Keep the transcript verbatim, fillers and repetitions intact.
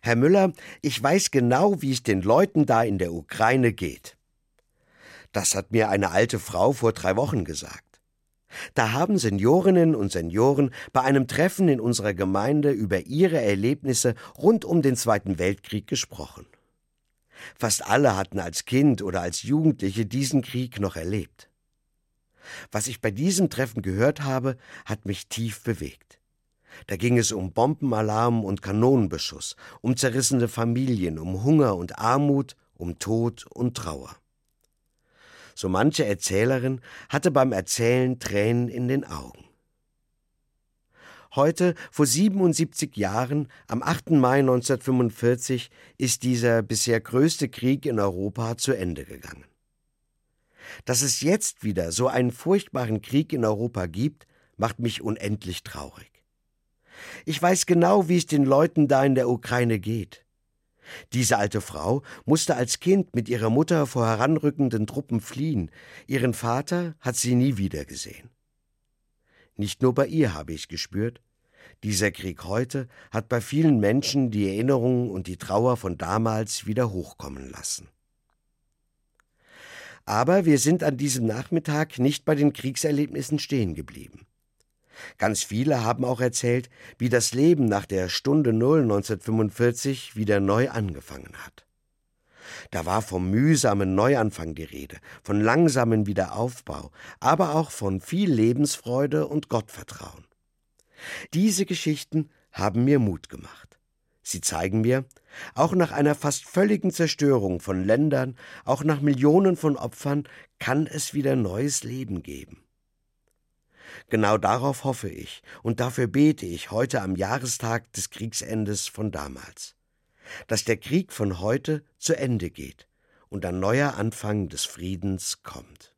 Herr Müller, ich weiß genau, wie es den Leuten da in der Ukraine geht. Das hat mir eine alte Frau vor drei Wochen gesagt. Da haben Seniorinnen und Senioren bei einem Treffen in unserer Gemeinde über ihre Erlebnisse rund um den Zweiten Weltkrieg gesprochen. Fast alle hatten als Kind oder als Jugendliche diesen Krieg noch erlebt. Was ich bei diesem Treffen gehört habe, hat mich tief bewegt. Da ging es um Bombenalarm und Kanonenbeschuss, um zerrissene Familien, um Hunger und Armut, um Tod und Trauer. So manche Erzählerin hatte beim Erzählen Tränen in den Augen. Heute, vor siebenundsiebzig Jahren, am achten Mai neunzehnhundertfünfundvierzig, ist dieser bisher größte Krieg in Europa zu Ende gegangen. Dass es jetzt wieder so einen furchtbaren Krieg in Europa gibt, macht mich unendlich traurig. Ich weiß genau, wie es den Leuten da in der Ukraine geht. Diese alte Frau musste als Kind mit ihrer Mutter vor heranrückenden Truppen fliehen. Ihren Vater hat sie nie wieder gesehen. Nicht nur bei ihr habe ich gespürt, dieser Krieg heute hat bei vielen Menschen die Erinnerungen und die Trauer von damals wieder hochkommen lassen. Aber wir sind an diesem Nachmittag nicht bei den Kriegserlebnissen stehen geblieben. Ganz viele haben auch erzählt, wie das Leben nach der Stunde Null neunzehnhundertfünfundvierzig wieder neu angefangen hat. Da war vom mühsamen Neuanfang die Rede, von langsamem Wiederaufbau, aber auch von viel Lebensfreude und Gottvertrauen. Diese Geschichten haben mir Mut gemacht. Sie zeigen mir, auch nach einer fast völligen Zerstörung von Ländern, auch nach Millionen von Opfern, kann es wieder neues Leben geben. Genau darauf hoffe ich und dafür bete ich heute am Jahrestag des Kriegsendes von damals. Dass der Krieg von heute zu Ende geht und ein neuer Anfang des Friedens kommt.